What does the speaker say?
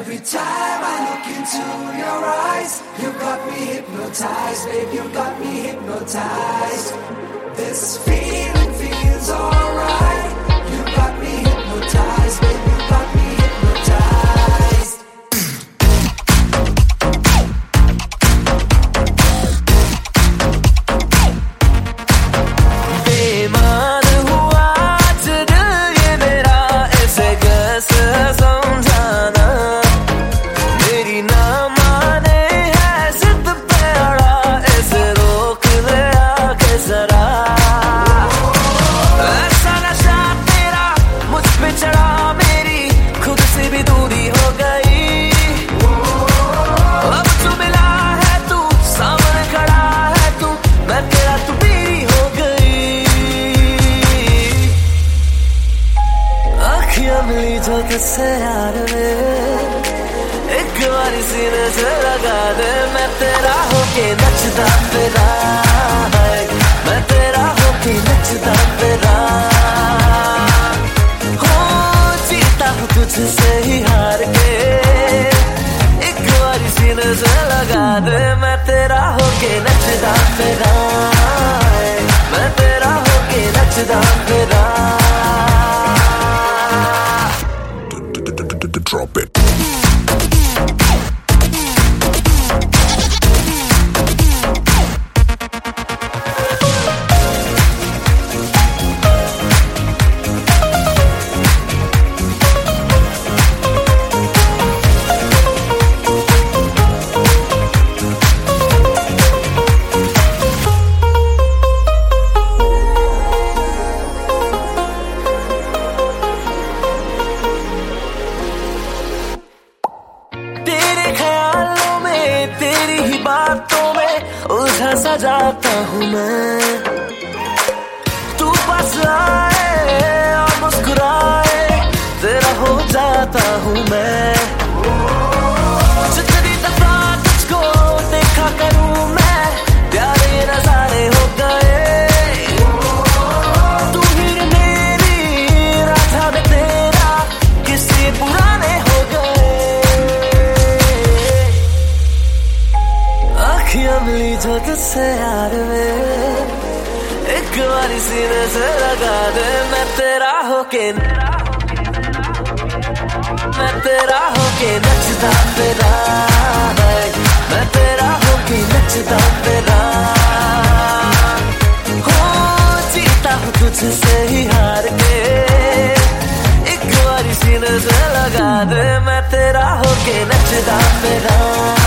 Every time I look into your eyes, you got me hypnotized, babe, you got me hypnotized. This feeling feels alright. You got me hypnotized, babe, you got me hypnotized. बेईमान हुआ आज दिल ये मेरा, ऐसे कैसे समझाना। मेरी ना माने है जिद पे अड़ा, ऐसे रोक ले आके जरा। ऐसा नशा तेरा मुझ पे चढ़ा, मेरी खुद से भी दूरी हो गई। अब जो मिला है तू, सामने खड़ा है तू, मैं तेरा तू मेरी हो गई। अखियां मिली जो तुझसे यार वे, एक बारी सीने से लगा दे। मैं तेरा होके नचता फिरा, मैं तेरा होके नचता फिरा। हो जीता हूँ तुझसे ही हार के, एक बारी सीने से लगा दे। मैं तेरा होके नचता फिरा, मैं तेरा होके नचता फिरा। Drop it. बातों में उलझा सा जाता हूँ मैं। तू पास आए और मुस्कुराए, तेरा हो जाता हूँ मैं। जितनी दफा तुझको देखा करूँ मैं, प्यारे नजारे हो गए। तू ही मेरी राधा में तेरा, किसी पुराने हो गए। अखियां मिली जो तुझसे यार वे, एक बारी सीने से लगा दे। मैं तेरा होके नचता फिरा, मैं तेरा होके नचता फिरा। हो जीता हूँ तुझसे ही हार के, एक बारी सीने से लगा दे। मैं तेरा होके नचता फिरा।